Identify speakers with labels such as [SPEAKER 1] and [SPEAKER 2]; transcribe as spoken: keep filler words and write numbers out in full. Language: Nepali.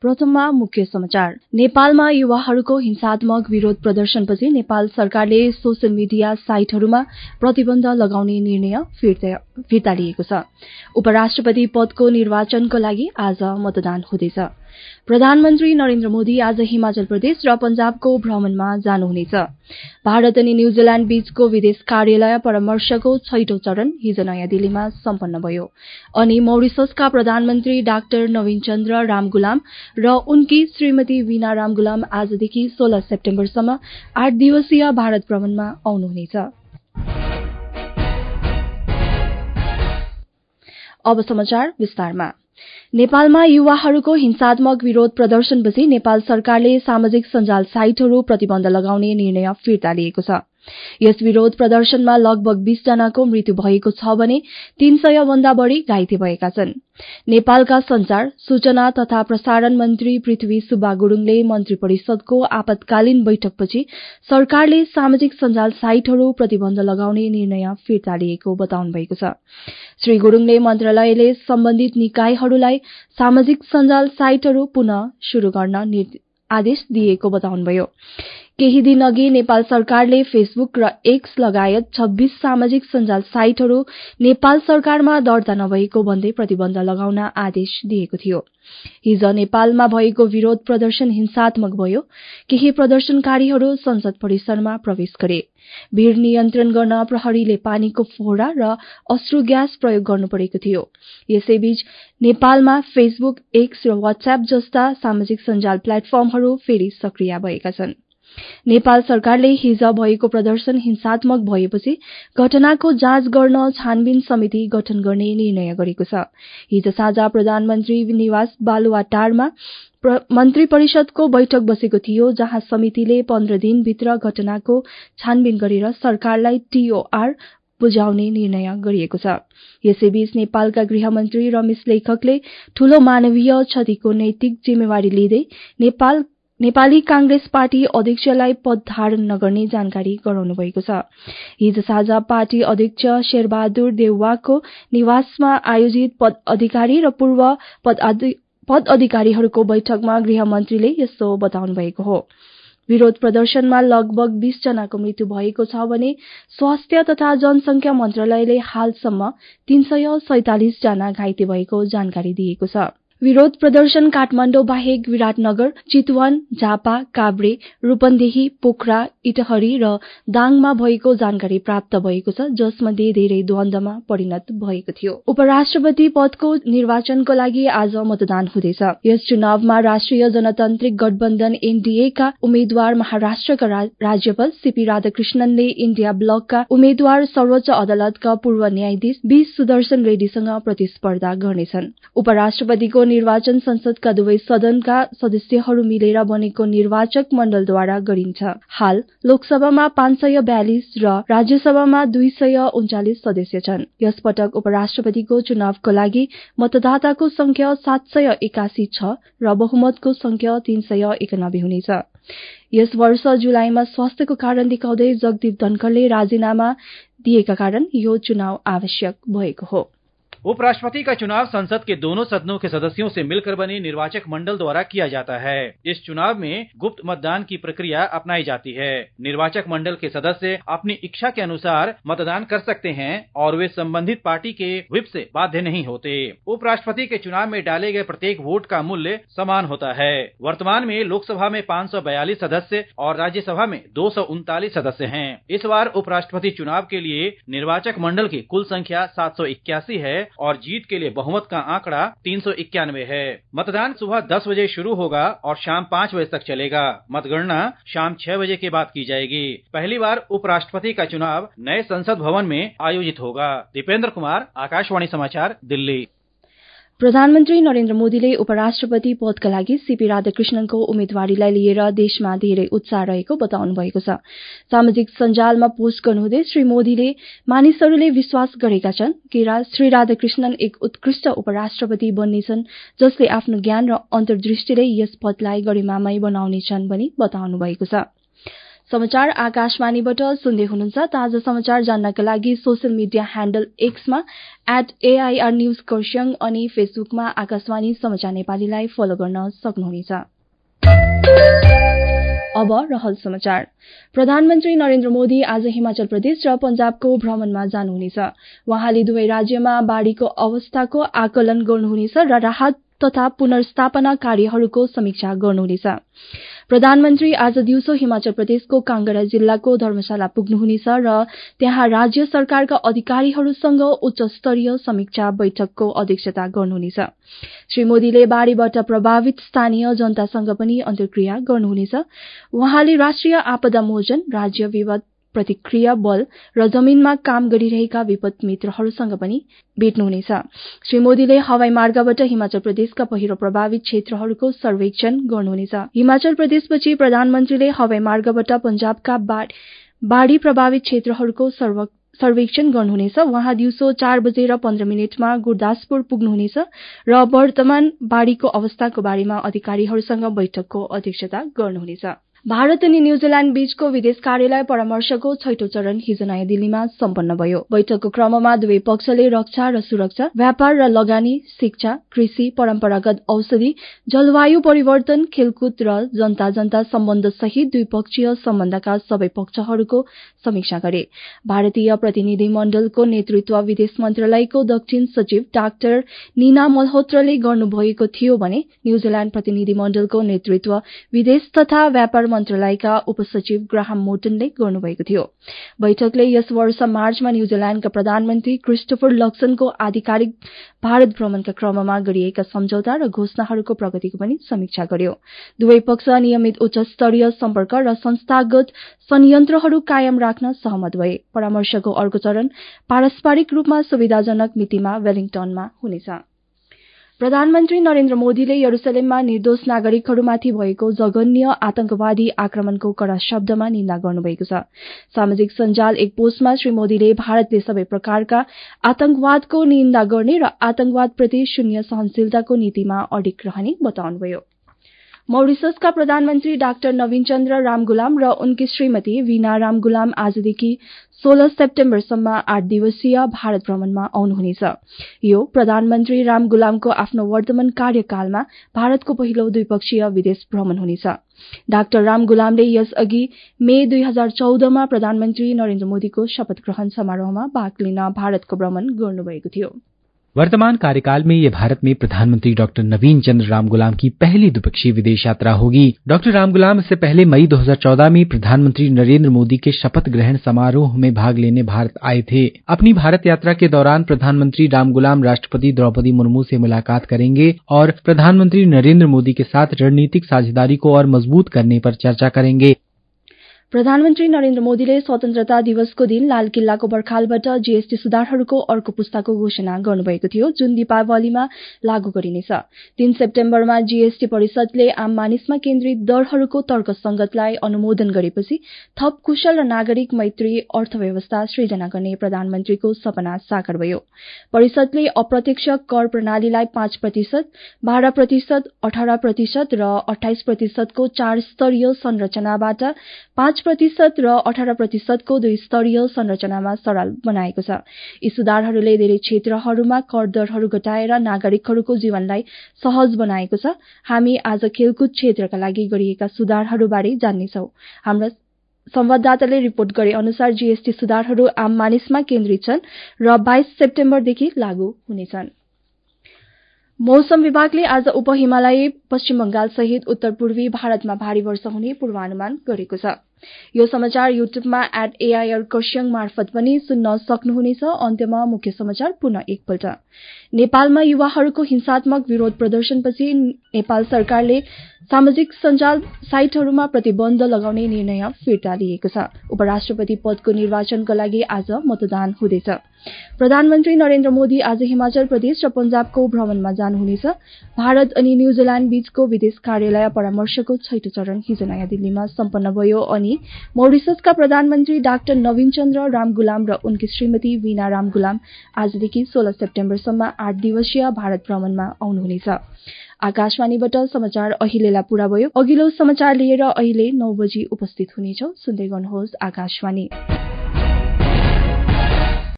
[SPEAKER 1] प्रथममा मुख्य समाचार। नेपालमा युवाहरूको हिंसात्मक विरोध प्रदर्शनपछि नेपाल सरकारले सोशल मिडिया साइटहरूमा प्रतिबन्ध लगाउने निर्णय फिर्ता लिएको छ। उपराष्ट्रपति पदको निर्वाचनको लागि आज मतदान हुँदैछ। प्रधानमन्त्री नरेन्द्र मोदी आज हिमाचल प्रदेश र पंजाबको भ्रमणमा जानुहुनेछ। भारत अनि न्यूजील्याण्ड बीचको विदेश कार्यालय परामर्शको छैटौं चरण हिज नयाँ दिल्लीमा सम्पन्न भयो। अनि मौरिससका प्रधानमन्त्री डाक्टर नवीन चन्द्र रामगुलाम र उनकी श्रीमती वीना रामगुलाम आजदेखि सोह्र सेप्टेम्बरसम्म आठ दिवसीय भारत भ्रमणमा आउनुहुनेछ। अब समाचार विस्तारमा। नेपालमा युवाहरूको हिंसात्मक विरोध प्रदर्शनपछि नेपाल सरकारले सामाजिक सञ्जाल साइटहरू प्रतिबन्ध लगाउने निर्णय फिर्ता लिएको छ। यस विरोध प्रदर्शनमा लगभग बीस जनाको मृत्यु भएको छ भने तीन सय भन्दा बढ़ी घाइते भएका छन्। नेपालका संचार, सूचना तथा प्रसारण मन्त्री पृथ्वी सुब्बा गुरूङले मन्त्री परिषदको आपतकालीन बैठकपछि सरकारले सामाजिक सञ्जाल साइटहरू प्रतिबन्ध लगाउने निर्णय फिर्ता लिएको बताउनु भएको छ। श्री गुरूङले मन्त्रालयले सम्बन्धित निकायहरूलाई सामाजिक सञ्जाल साइटहरू पुनः शुरू गर्न आदेश दिएको बताउनुभयो। केही दिन अघि नेपाल सरकारले फेसबुक र एक्स लगायत छब्बीस सामाजिक सञ्जाल साइटहरू नेपाल सरकारमा दर्ता नभएको भन्दै प्रतिबन्ध लगाउन आदेश दिएको थियो। हिज नेपालमा भएको विरोध प्रदर्शन हिंसात्मक भयो। केही प्रदर्शनकारीहरू संसद परिसरमा प्रवेश गरे। भीड़ नियन्त्रण गर्न प्रहरीले पानीको फोहरा र अश्रु ग्यास प्रयोग गर्नु परेको थियो। यसैबीच नेपालमा फेसबुक, एक्स र व्हाट्सएप जस्ता सामाजिक सञ्जाल प्लेटफर्महरू फेरि सक्रिय भएका छन्। नेपाल सरकारले हिज भएको प्रदर्शन हिंसात्मक भएपछि घटनाको जाँच गर्न छानबिन समिति गठन गर्ने निर्णय गरेको छ। हिज साँझ प्रधानमन्त्री निवास बालुवाटारमा मन्त्री परिषदको बैठक बसेको थियो, जहाँ समितिले पन्ध्र दिनभित्र घटनाको छानबिन गरेर सरकारलाई टीओआर बुझाउने निर्णय गरिएको छ। यसैबीच नेपालका गृहमन्त्री रमेश लेखकले ठूलो मानवीय क्षतिको नैतिक जिम्मेवारी लिँदै नेपाल नेपाली कांग्रेस पार्टी अध्यक्षलाई पद धारण नगर्ने जानकारी गराउनु भएको छ। हिज साँझ पार्टी अध्यक्ष शेरबहादुर देउवाको निवासमा आयोजित पद अधिकारी र पूर्व पद अधिकारीहरूको बैठकमा गृहमन्त्रीले यस्तो बताउनु भएको हो। विरोध प्रदर्शनमा लगभग बीस जनाको मृत्यु भएको छ भने स्वास्थ्य तथा जनसंख्या मन्त्रालयले हालसम्म तीन सय सैंतालिस जना घाइते भएको जानकारी दिएको छ। विरोध प्रदर्शन काठमाडौँ बाहेक विराटनगर, चितवन, झापा, काभ्रे, रूपन्देही, पोखरा, इटहरी र दाङमा भएको जानकारी प्राप्त भएको छ, जसमध्ये धेरै द्वन्द्वमा परिणत भएको थियो। उपराष्ट्रपति पदको निर्वाचनको लागि आज मतदान हुँदैछ। यस चुनावमा राष्ट्रिय जनतान्त्रिक गठबन्धन एनडीएका उम्मेद्वार महाराष्ट्रका राज्यपाल सीपी राधाकृष्णनले इण्डिया ब्लकका उम्मेद्वार सर्वोच्च अदालतका पूर्व न्यायाधीश बी सुदर्शन रेड्डीसँग प्रतिस्पर्धा गर्नेछन्। उपराष्ट्रपतिको निर्वाचन संसदका दुवै सदनका सदस्यहरू मिलेर बनेको निर्वाचक मण्डलद्वारा गरिन्छ। हाल लोकसभामा पाँच सय बयालिस र राज्यसभामा दुई सय उन्चालिस सदस्य छन्। यसपटक उपराष्ट्रपतिको चुनावको लागि मतदाताको संख्या सात सय एकासी छ र बहुमतको संख्या तीन सय एकानब्बे हुनेछ। यस वर्ष जुलाईमा स्वास्थ्यको कारण देखाउँदै जगदीप धनखडले राजीनामा दिएका कारण यो चुनाव आवश्यक भएको हो।
[SPEAKER 2] उपराष्ट्रपति का चुनाव संसद के दोनों सदनों के सदस्यों से मिलकर बने निर्वाचक मंडल द्वारा किया जाता है। इस चुनाव में गुप्त मतदान की प्रक्रिया अपनाई जाती है। निर्वाचक मंडल के सदस्य अपनी इच्छा के अनुसार मतदान कर सकते हैं और वे संबंधित पार्टी के व्हिप से बाध्य नहीं होते। उपराष्ट्रपति के चुनाव में डाले गए प्रत्येक वोट का मूल्य समान होता है। वर्तमान में लोकसभा में पाँच सौ बयालीस सदस्य और राज्यसभा में दो सौ उनतालीस सदस्य हैं। इस बार उपराष्ट्रपति चुनाव के लिए निर्वाचक मंडल की कुल संख्या सात सौ इक्यासी है और जीत के लिए बहुमत का आंकड़ा तीन सौ इक्यानवे है। मतदान सुबह दस बजे शुरू होगा और शाम पाँच बजे तक चलेगा। मतगणना शाम छह बजे के बाद की जाएगी। पहली बार उपराष्ट्रपति का चुनाव नए संसद भवन में आयोजित होगा। दीपेंद्र कुमार, आकाशवाणी समाचार, दिल्ली।
[SPEAKER 1] प्रधानमन्त्री नरेन्द्र मोदीले उपराष्ट्रपति पदका लागि सीपी राधाकृष्णनको उम्मेदवारीलाई लिएर देशमा धेरै उत्साह रहेको बताउनु भएको छ। सामाजिक सञ्जालमा पोस्ट गर्नुहुँदै श्री मोदीले मानिसहरूले विश्वास गरेका छन् कि श्री राधाकृष्णन एक उत्कृष्ट उपराष्ट्रपति बन्नेछन्, जसले आफ्नो ज्ञान र अन्तर्दृष्टिले यस पदलाई गरिमामय बनाउनेछन् भनी बताउनु भएको छ। समाचार आकाशवाणीबाट सुन्दै हुनुहुन्छ। ताजा समाचार जान्नका लागि सोशल मिडिया ह्यान्डल एक्समा एट एआईआर न्यूज खरसाङ अनि फेसबुकमा आकाशवाणी समाचार नेपालीलाई फलो गर्न सक्नुहुनेछ। अब रहल समाचार। प्रधानमन्त्री नरेन्द्र मोदी आज हिमाचल प्रदेश र पंजाबको भ्रमणमा जानुहुनेछ। उहाँले दुवै राज्यमा बाढ़ीको अवस्थाको आकलन गर्नुहुनेछ र राहत तथा पुनर्स्थापना कार्यहरूको समीक्षा गर्नुहुनेछ। प्रधानमन्त्री आज दिउँसो हिमाचल प्रदेशको कांगड़ा जिल्लाको धर्मशाला पुग्नुहुनेछ र त्यहाँ राज्य सरकारका अधिकारीहरूसँग उच्च स्तरीय समीक्षा बैठकको अध्यक्षता गर्नुहुनेछ। श्री मोदीले बाढ़ीबाट प्रभावित स्थानीय जनतासँग पनि अन्तर्क्रिया गर्नुहुनेछ। उहाँले राष्ट्रिय आपदा मोचन, राज्य विपद प्रतिक्रिया बल र जमीनमा काम गरिरहेका विपद मित्रहरूसँग पनि भेट्नुहुनेछ। श्री मोदीले हवाई मार्गबाट हिमाचल प्रदेशका पहिरो प्रभावित क्षेत्रहरूको सर्वेक्षण गर्नुहुनेछ। हिमाचल प्रदेशपछि प्रधानमन्त्रीले हवाई मार्गबाट पंजाबका बाढ़ी प्रभावित क्षेत्रहरूको सर्वेक्षण गर्नुहुनेछ। उहाँ दिउँसो चार बजेर पन्ध्र मिनटमा गुरदासपुर पुग्नुहुनेछ र वर्तमान बाढ़ीको अवस्थाको बारेमा अधिकारीहरूसँग बैठकको अध्यक्षता गर्नुहुनेछ। भारत अनि न्यूजील्याण्ड बीचको विदेश कार्यालय परामर्शको छैटौं चरण हिजो नयाँ दिल्लीमा सम्पन्न भयो। बैठकको क्रममा दुवै पक्षले रक्षा र सुरक्षा, व्यापार र लगानी, शिक्षा, कृषि, परम्परागत औषधि, जलवायु परिवर्तन, खेलकुद र जनता जनता सम्बन्ध सहित द्विपक्षीय सम्बन्धका सबै पक्षहरूको समीक्षा गरे। भारतीय प्रतिनिधि मण्डलको नेतृत्व विदेश मन्त्रालयको दक्षिण सचिव डाक्टर नीना मल्होत्राले गर्नुभएको थियो भने न्यूजील्याण्ड प्रतिनिधि मण्डलको नेतृत्व विदेश तथा व्यापार मन्त्रालयका उपसचिव ग्राहम मोटनले गर्नुभएको थियो। बैठकले यस वर्ष मार्चमा न्यूजील्याण्डका प्रधानमन्त्री क्रिस्टोफर लक्सनको आधिकारिक भारत भ्रमणका क्रममा गरिएका सम्झौता र घोषणाहरूको प्रगतिको पनि समीक्षा गर्यो। दुवै पक्ष नियमित उच्च स्तरीय सम्पर्क र संस्थागत संयन्त्रहरू कायम राख्न सहमत भए। परामर्शको अर्को चरण पारस्परिक रूपमा सुविधाजनक मितिमा वेलिङटनमा हुनेछ। प्रधानमन्त्री नरेन्द्र मोदीले यरुसलेममा निर्दोष नागरिकहरूमाथि भएको जघन्य आतंकवादी आक्रमणको कड़ा शब्दमा निन्दा गर्नुभएको छ। सामाजिक सञ्जाल एक पोस्टमा श्री मोदीले भारतले सबै प्रकारका आतंकवादको निन्दा गर्ने र आतंकवादप्रति शून्य सहनशीलताको नीतिमा अडिग रहने बताउनुभयो। मौरिससका प्रधानमन्त्री डाक्टर नवीन चन्द्र रामगुलाम र उनकी श्रीमती वीना रामगुलाम आजदेखि सोह्र सेप्टेम्बरसम्म आठ दिवसीय भारत भ्रमणमा आउनुहुनेछ। यो प्रधानमन्त्री रामगुलामको आफ्नो वर्तमान कार्यकालमा भारतको पहिलो द्विपक्षीय विदेश भ्रमण हुनेछ। डाक्टर रामगुलामले यसअघि मे दुई हजार चौधमा प्रधानमन्त्री नरेन्द्र मोदीको शपथ ग्रहण समारोहमा भाग लिन भारतको भ्रमण गर्नुभएको थियो।
[SPEAKER 3] वर्तमान कार्यकाल में ये भारत में प्रधानमंत्री डॉक्टर नवीन चंद्र रामगुलाम की पहली द्विपक्षीय विदेश यात्रा होगी। डॉक्टर रामगुलाम इससे पहले मई दो हजार चौदह में प्रधानमंत्री नरेंद्र मोदी के शपथ ग्रहण समारोह में भाग लेने भारत आए थे। अपनी भारत यात्रा के दौरान प्रधानमंत्री रामगुलाम राष्ट्रपति द्रौपदी मुर्मू से मुलाकात करेंगे और प्रधानमंत्री नरेंद्र मोदी के साथ रणनीतिक साझेदारी को और मजबूत करने पर चर्चा करेंगे।
[SPEAKER 1] प्रधानमन्त्री नरेन्द्र मोदीले स्वतन्त्रता दिवसको दिन लाल किल्लाको बर्खालबाट जीएसटी सुधारहरूको अर्को पुस्ताको घोषणा गर्नुभएको थियो, जुन दीपावलीमा लागू गरिनेछ। तीन सेप्टेम्बरमा जीएसटी परिषदले आम मानिसमा केन्द्रित दरहरूको तर्कसंगतलाई अनुमोदन गरेपछि थप कुशल र नागरिक मैत्री अर्थव्यवस्था सृजना गर्ने प्रधानमन्त्रीको सपना साकार भयो। परिषदले अप्रत्यक्ष कर प्रणालीलाई पाँच प्रतिशत, बाह्र प्रतिशत, अठार प्रतिशत र अठाइस प्रतिशतको चार स्तरीय संरचनाबाट पाँच प्रतिशत र अठार प्रतिशतको दुई स्तरीय संरचनामा सरल बनाएको छ। यी सुधारहरूले धेरै क्षेत्रहरूमा कर दरहरू घटाएर नागरिकहरूको जीवनलाई सहज बनाएको छ। हामी आज खेलकुद क्षेत्रका लागि गरिएका सुधारहरूबारे जान्नेछौं। हाम्रा संवाददाताले रिपोर्ट गरे अनुसार जीएसटी सुधारहरू आम मानिसमा केन्द्रित छन् र बाइस सेप्टेम्बरदेखि लागू हुनेछन्। मौसम विभागले आज उप हिमालय पश्चिम बंगाल सहित उत्तर पूर्वी भारतमा भारी वर्षा हुने पूर्वानुमान गरेको छ। यो समाचार युट्युबमा एट एआईआर खरसाङ मार्फत पनि सुन्न सक्नुहुनेछ। अन्त्यमा मुख्य समाचार पुनः एकपल्ट। नेपालमा युवाहरूको हिंसात्मक विरोध प्रदर्शनपछि नेपाल सरकारले सामाजिक सञ्जाल साइटहरूमा प्रतिबन्ध लगाउने निर्णय फिर्ता लिएको छ। उपराष्ट्रपति पदको निर्वाचनका लागि आज मतदान हुँदैछ। प्रधानमन्त्री नरेन्द्र मोदी आज हिमाचल प्रदेश र पंजाबको भ्रमणमा जानुहुनेछ। भारत अनि न्यूजील्याण्ड बीचको विदेश कार्यालय परामर्शको छैटौं चरण हिजो नयाँ दिल्लीमा सम्पन्न भयो अनि मौरिससका प्रधानमन्त्री डाक्टर नवीन चन्द्र रामगुलाम र उनकी श्रीमती वीना रामगुलाम आजदेखि सोह्र सेप्टेम्बरसम्म आठ दिवसीय भारत भ्रमणमा आउनुहुनेछ। आकाशवाणीबाट समाचार अहिलेलाई पूरा भयो। अघिल्लो समाचार लिएर अहिले नौ बजी उपस्थित हुनेछौ। सुन्दै गर्नुहोस् आकाशवाणी।